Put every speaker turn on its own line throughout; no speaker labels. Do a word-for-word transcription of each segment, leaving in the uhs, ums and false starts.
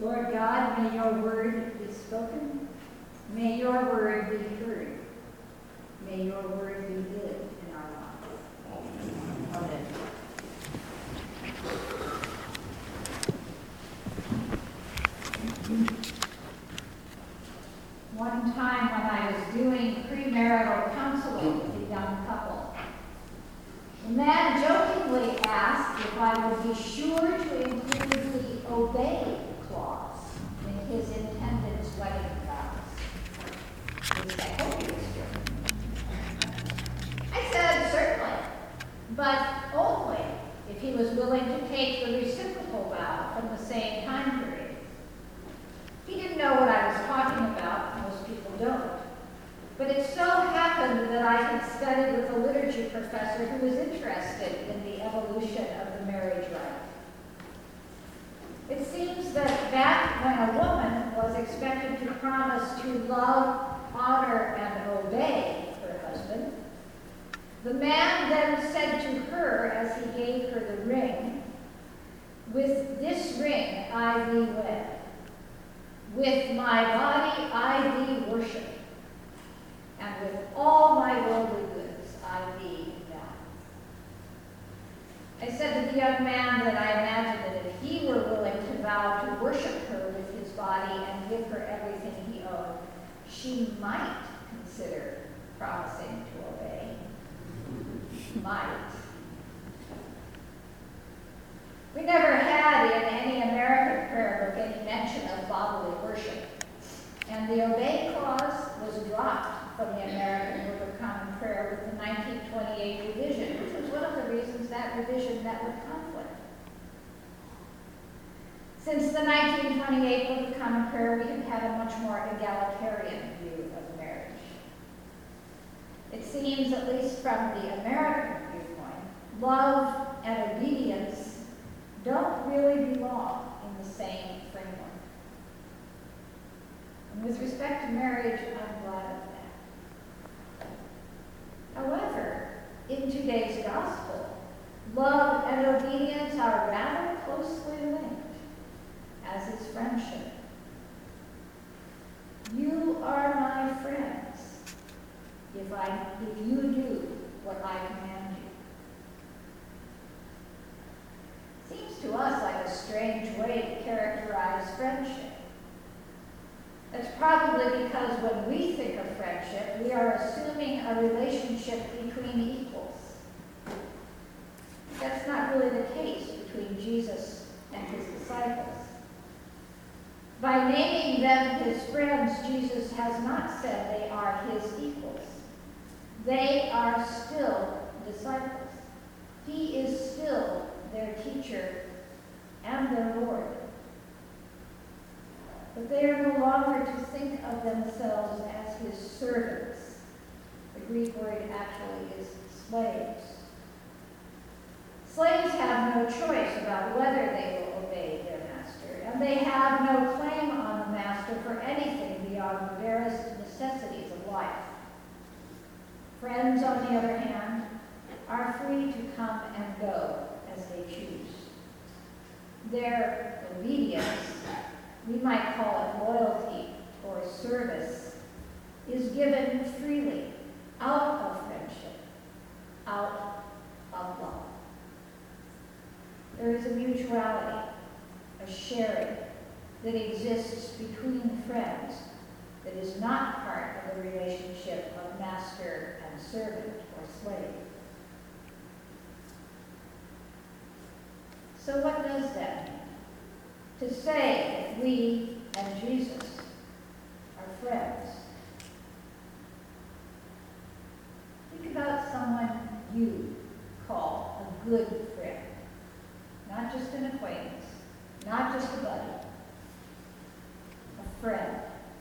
Lord God, may your word be spoken. May your word be heard. May your word be lived in our lives. Amen. One time when I was doing premarital counseling with a young couple, the man jokingly asked if I would be sure to include the obey clause in his intended's wedding vows. Which I hope he was joking. I said, certainly, but only if he was willing to take the reciprocal vow from the same time period. He didn't know what I was talking about. Most people don't. But it so happened that I had studied with a liturgy professor who was interested in the evolution of the marriage rite. It seems that back when a woman was expected to promise to love, honor, and obey her husband, the man then said to her as he gave her the ring, "With this ring I thee wed. With my body I thee worship, and with all my worldly goods I thee vow." I said to the young man that I imagined that if he were willing to vow to worship her with his body and give her everything he owed, she might consider promising to obey. Might. We never had in any American prayer book any mention of bodily worship, and the obey clause was dropped from the American Book of Common Prayer with the nineteen twenty-eight revision, which was one of the reasons that revision met with conflict. Since the nineteen twenty-eight Book of Common Prayer, we have had a much more egalitarian view of marriage. It seems, at least from the American viewpoint, love and obedience don't really belong in the same framework. And with respect to marriage, I'm glad of that. However, in today's gospel, love and obedience are rather closely linked, as is friendship. You are my friends if I if you do what I command you. Seems to us like a strange way to characterize friendship. That's probably because when we think of friendship, we are assuming a relationship between equals. That's not really the case between Jesus and his disciples. By naming them his friends, Jesus has not said they are his equals. They are still disciples. He is still their teacher and their Lord. But they are no longer to think of themselves as his servants. The Greek word actually is slaves. Slaves have no choice about whether they will obey their master, and they have no claim on the master for anything beyond the barest necessities of life. Friends, on the other hand, are free to come and go as they choose. Their obedience, we might call it loyalty or service, is given freely, out of friendship, out of love. There is a mutuality, a sharing that exists between friends that is not part of the relationship of master and servant or slave. So what does that mean? To say that we and Jesus are friends. Think about someone you call a good friend. Not just an acquaintance, not just a buddy, a friend.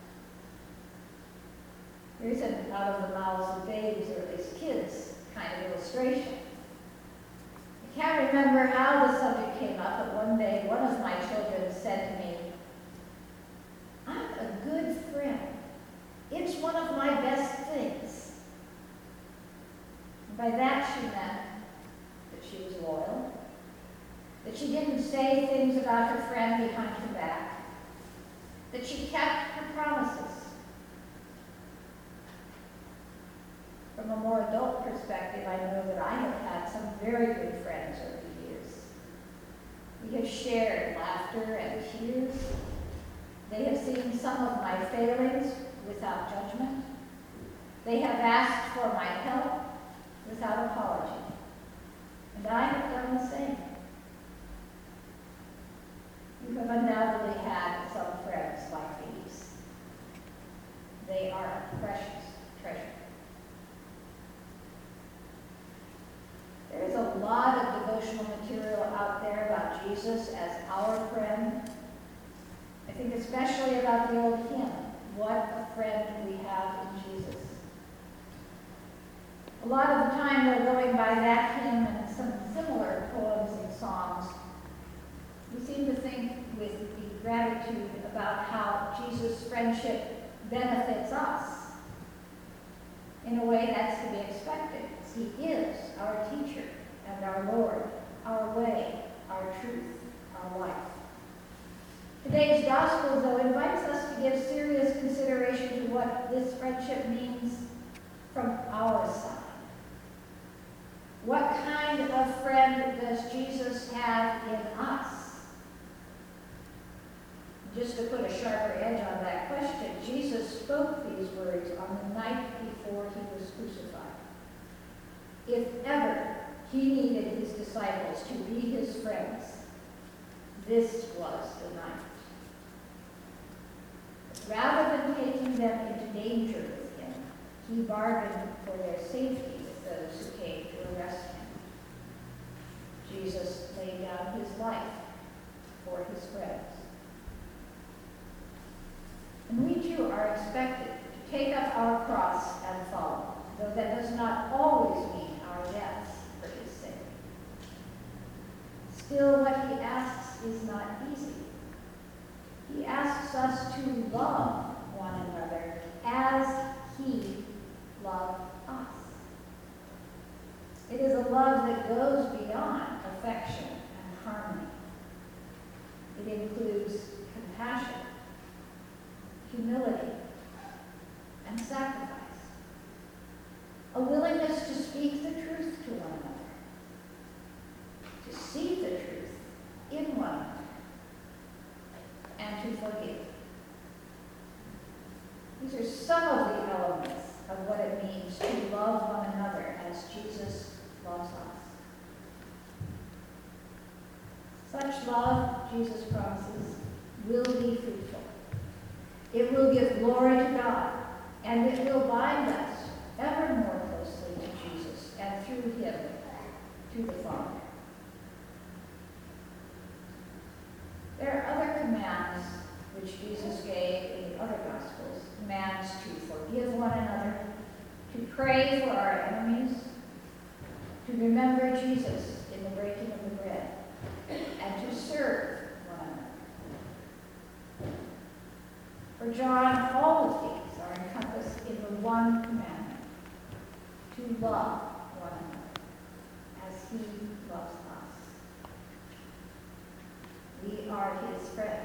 There isn't out of the mouths of babes or at least kids kind of illustration. I can't remember how the subject came up, but one day one of my children said to me, "I'm a good friend. It's one of my best things." And by that she meant that she was loyal, that she didn't say things about her friend behind her back, that she kept her promises. From a more adult perspective, I know that I have had some very good friends over the years. We have shared laughter and tears. They have seen some of my failings without judgment. They have asked for my help without apology. And I have done the same. You have undoubtedly had some friends like these. They are a precious treasure. There is a lot of devotional material out there about Jesus as our friend. I think especially about the old hymn, "What a friend we have in Jesus." A lot of the time though, going by that hymn and some similar poems and songs, we seem to think with the gratitude about how Jesus' friendship benefits us. In a way that's to be expected. He is our teacher and our Lord, our way, our truth, our life. Today's gospel, though, invites us to give serious consideration to what this friendship means from our side. What kind of friend does Jesus have in us? Just to put a sharper edge on that question, Jesus spoke these words on the night before he was crucified. If ever he needed his disciples to be his friends, this was the night. Rather than taking them into danger with him, he bargained for their safety with those who came to arrest him. Jesus laid down his life for his friends. And we too are expected to take up our cross and follow, though that does not always mean our deaths for his sake. Still, what he asks is not easy. He asks us to love one another as he loved us. It is a love that goes beyond affection and harmony. It includes compassion, humility, and sacrifice. A willingness to speak the truth to one another, to see the truth in one another, and to forgive. These are some of the elements of what it means to love one another as Jesus loves us. Such love, Jesus promises, will be fruitful. It will give glory to God, and it will bind us ever more closely to Jesus and through him to the Father. There are other commands which Jesus gave in the other Gospels. Commands to forgive one another, to pray for our enemies, to remember Jesus in the breaking of the bread, and to serve one another. For John, all of these are encompassed in the one commandment, to love one another as he loves us. We are his friends.